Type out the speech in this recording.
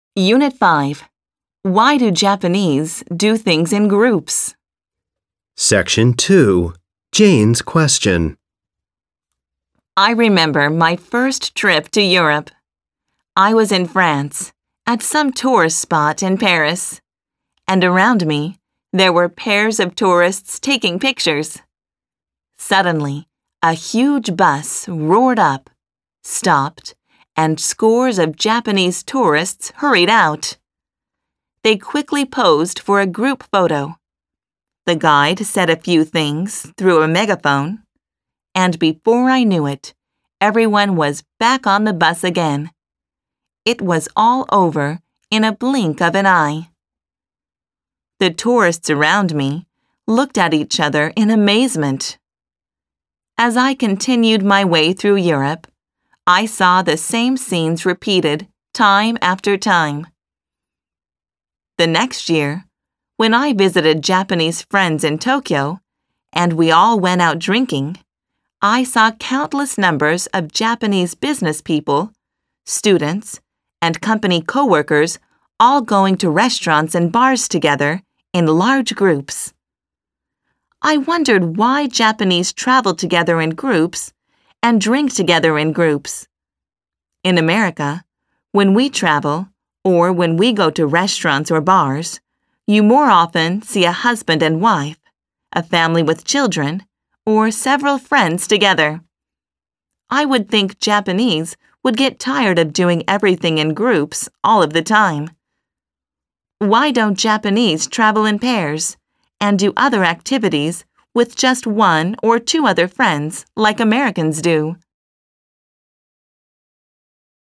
Unit 5. Why do Japanese do things in groups? Section 2. Jane's question. I remember my first trip to Europe. I was in France, at some tourist spot in Paris, and around me there were pairs of tourists taking pictures. Suddenly, a huge bus roared up, stopped, and scores of Japanese tourists hurried out. They quickly posed for a group photo. The guide said a few things through a megaphone, and before I knew it, everyone was back on the bus again. It was all over in a blink of an eye. The tourists around me looked at each other in amazement. As I continued my way through Europe, I saw the same scenes repeated time after time. The next year, when I visited Japanese friends in Tokyo, and we all went out drinking, I saw countless numbers of Japanese business people, students, and company coworkers all going to restaurants and bars together in large groups. I wondered why Japanese travel together in groups and drink together in groups. In America, when we travel, or when we go to restaurants or bars, you more often see a husband and wife, a family with children, or several friends together. I would think Japanese would get tired of doing everything in groups all of the time. Why don't Japanese travel in pairs and do other activities with just one or two other friends like Americans do?